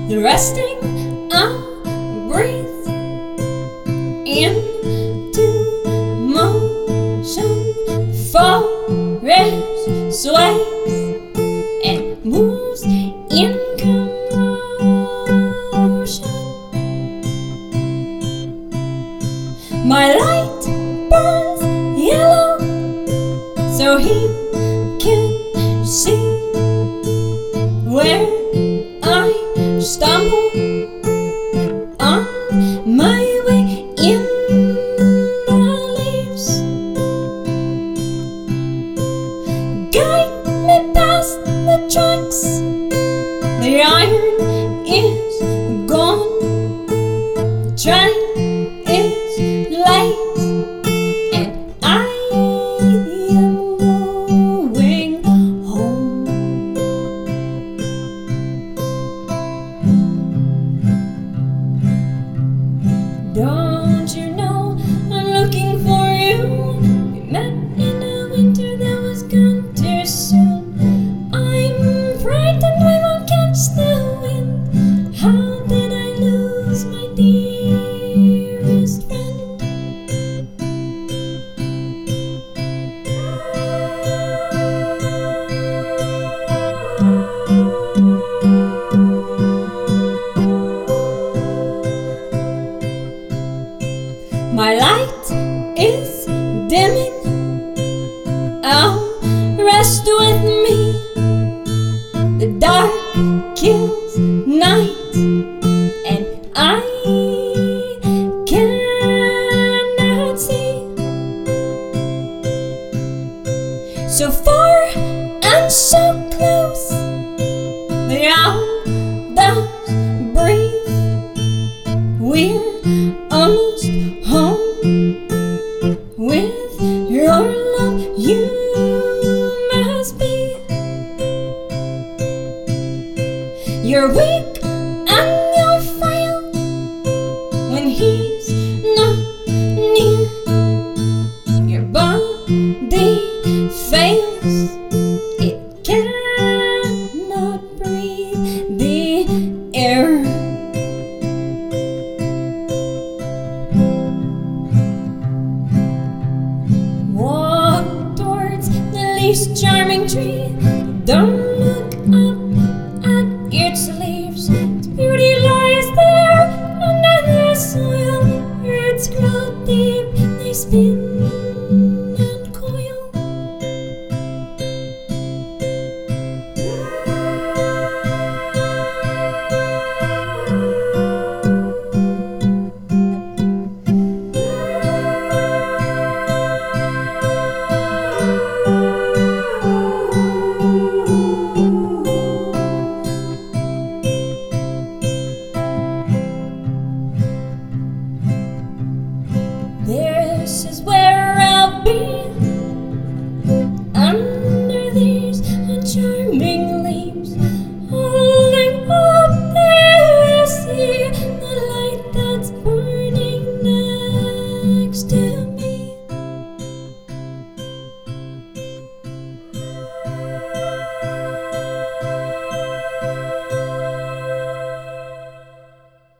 The resting I'll breathe into motion. Forest sways and moves in commotion. My light burns yellow so he can see where I stumble on my way in the leaves. Guide me past the tracks. The iron is gone. The train is late, and I am going home. Don't you know I'm looking for you? We met in a winter that was gone too soon. I'm frightened we won't catch the wind. How did I lose my dearest friend? My light is dimming. Oh, rest with me. The dark kills night, and I cannot see. So far and so close, the owl does breathe. We're almost home. With your love you must be. You're weak and you're frail when he's not near. Your body fails, it cannot breathe the air. Walk towards the least charming tree. Don't look up at its leaves. Its beauty lies there under the soil. Roots grow deep, they spin and coil. This is where